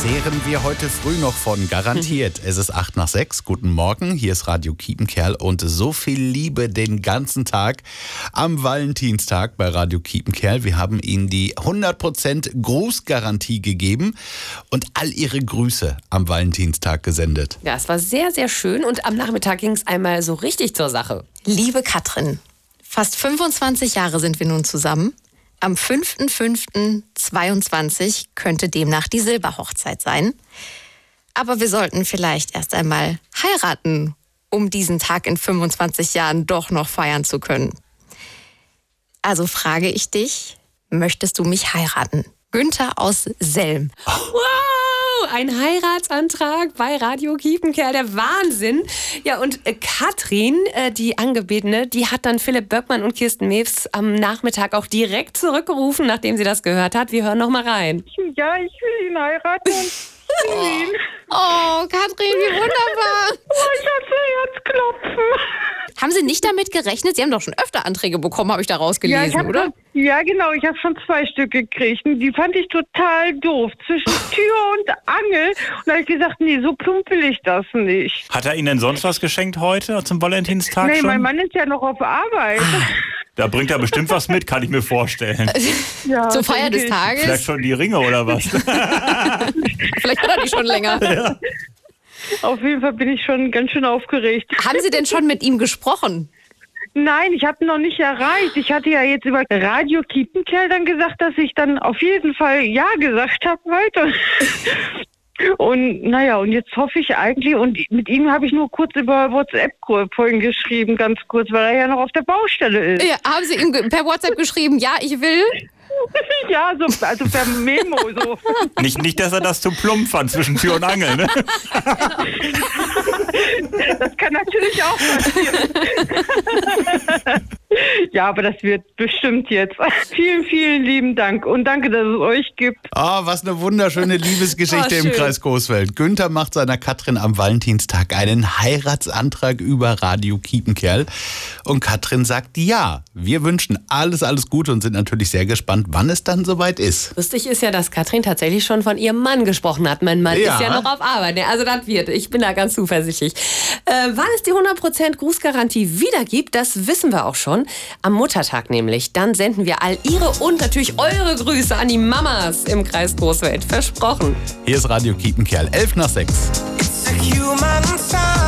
zehren wir heute früh noch von, garantiert. Es ist 5:08. Guten Morgen, hier ist Radio Kiepenkerl und so viel Liebe den ganzen Tag am Valentinstag bei Radio Kiepenkerl. Wir haben Ihnen die 100% Grußgarantie gegeben und all Ihre Grüße am Valentinstag gesendet. Ja, es war sehr, sehr schön und am Nachmittag ging es einmal so richtig zur Sache. Liebe Katrin, fast 25 Jahre sind wir nun zusammen. Am 5.5.22 könnte demnach die Silberhochzeit sein. Aber wir sollten vielleicht erst einmal heiraten, um diesen Tag in 25 Jahren doch noch feiern zu können. Also frage ich dich, möchtest du mich heiraten? Günther aus Selm. Wow, ein Heiratsantrag bei Radio Kiepenkerl, der Wahnsinn. Ja, und Katrin, die Angebetene, die hat dann Philipp Böckmann und Kirsten Mewes am Nachmittag auch direkt zurückgerufen, nachdem sie das gehört hat. Wir hören noch mal rein. Ja, ich will ihn heiraten und ihn. Oh, Katrin, wie wunderbar. Oh, ich hatte Herzklopfen. Haben Sie nicht damit gerechnet? Sie haben doch schon öfter Anträge bekommen, habe ich da rausgelesen, oder? Ja, genau. Ich habe schon 2 Stück gekriegt. Und die fand ich total doof. Zwischen Tür und Angel. Und da habe ich gesagt, nee, so plump will ich das nicht. Hat er Ihnen denn sonst was geschenkt heute zum Valentinstag Nee, schon? mein Mann ist ja noch auf Arbeit. Da bringt er bestimmt was mit, kann ich mir vorstellen. Ja, Zur Feier des Tages? Vielleicht schon die Ringe oder was? Vielleicht hat er die schon länger. Ja. Auf jeden Fall bin ich schon ganz schön aufgeregt. Haben Sie denn schon mit ihm gesprochen? Nein, ich habe ihn noch nicht erreicht. Ich hatte ja jetzt über Radio Kiepenkerl dann gesagt, dass ich dann auf jeden Fall Ja gesagt habe heute. Und naja, und jetzt hoffe ich eigentlich, und mit ihm habe ich nur kurz über WhatsApp vorhin geschrieben, ganz kurz, weil er ja noch auf der Baustelle ist. Ja, haben Sie ihm per WhatsApp geschrieben, ja, ich will? Ja, so, also per Memo so. Nicht, dass er das zu plump fand zwischen Tür und Angel, ne? Das kann natürlich auch passieren. Ja, aber das wird bestimmt jetzt. Vielen, vielen lieben Dank und danke, dass es euch gibt. Was eine wunderschöne Liebesgeschichte im schön. Kreis Coesfeld. Günther macht seiner Katrin am Valentinstag einen Heiratsantrag über Radio Kiepenkerl. Und Katrin sagt ja. Wir wünschen alles Gute und sind natürlich sehr gespannt, wann es dann soweit ist. Lustig ist ja, dass Katrin tatsächlich schon von ihrem Mann gesprochen hat. Mein Mann Ja. ist ja noch auf Arbeit. Also das wird. Ich bin da ganz zuversichtlich. Wann es die 100% Grußgarantie wieder gibt, das wissen wir auch schon. Am Muttertag nämlich. Dann senden wir all Ihre und natürlich eure Grüße an die Mamas im Kreis Coesfeld. Versprochen. Hier ist Radio Kiepenkerl, 5:11. It's a human sign.